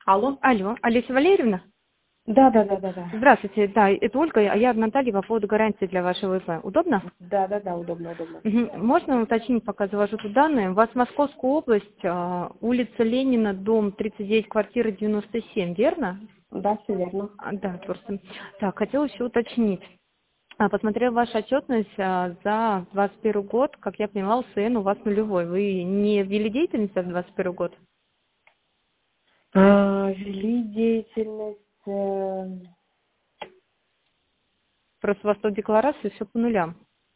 Алло? Алло, Олеся Валерьевна? Да. Здравствуйте, да, это Ольга, а я Наталья по поводу гарантии для вашего ИП. Удобно? Да, удобно. Можно уточнить, пока завожу тут данные? У вас Московская область, улица Ленина, дом 39, квартира 97, верно? Да, все верно. Да, просто. Так, хотела еще уточнить. Посмотрела вашу отчетность за 2021 год, как я поняла, УСН у вас нулевой. Вы не ввели деятельность за 2021 год? Вели деятельность. Просто у вас тут декларация все по нулям.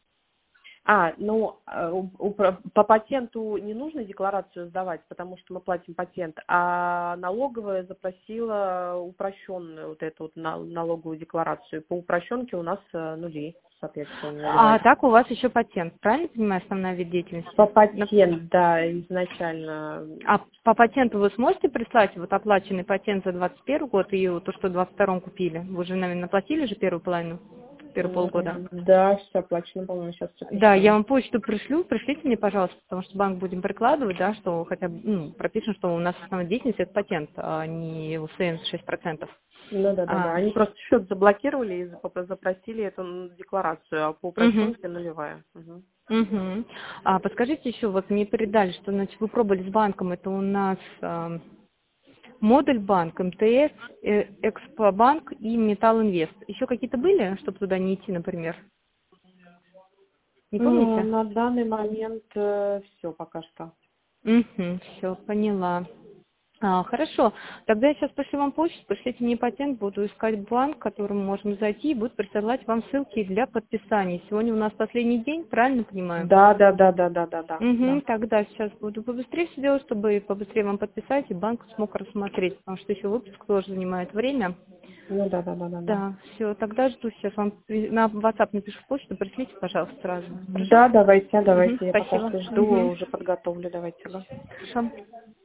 По патенту не нужно декларацию сдавать, потому что мы платим патент, а налоговая запросила упрощенную вот эту вот налоговую декларацию. По упрощенке у нас нули, соответственно. Так у вас еще патент, правильно понимаю, основной вид деятельности? По патент, да, изначально. А по патенту вы сможете прислать вот оплаченный патент за 2021 год и то, что в 2022 купили? Вы же, наверное, платили же первую половину, первые полгода? Да, все оплачено, по-моему, сейчас все. Да, я вам почту пришлю, пришлите мне, пожалуйста, потому что банк будем прикладывать, да, что хотя бы пропишем, что у нас основная деятельность это патент, а не УСН 6%. Да. Они просто счет заблокировали и запросили эту декларацию, а по упрощенке нулевая. Угу. Подскажите еще, вот мне передали, что значит, вы пробовали с банком, это у нас Модуль банк, МТС, Экспобанк и Металл Инвест. Еще какие-то были, чтобы туда не идти, например? Не помните? На данный момент все пока что. Все, поняла. Хорошо, тогда я сейчас пришлю вам почту, пришлите мне патент, буду искать банк, к которому можем зайти, и будут присылать вам ссылки для подписания. Сегодня у нас последний день, правильно понимаю? Да. Тогда сейчас буду побыстрее все делать, чтобы побыстрее вам подписать, и банк смог рассмотреть, потому что еще выпуск тоже занимает время. Да. Да, все, тогда жду сейчас вам на WhatsApp напишу почту, пришлите, пожалуйста, сразу. Хорошо? Да, давайте. Я пока Спасибо. что жду, уже подготовлю, давайте. Хорошо.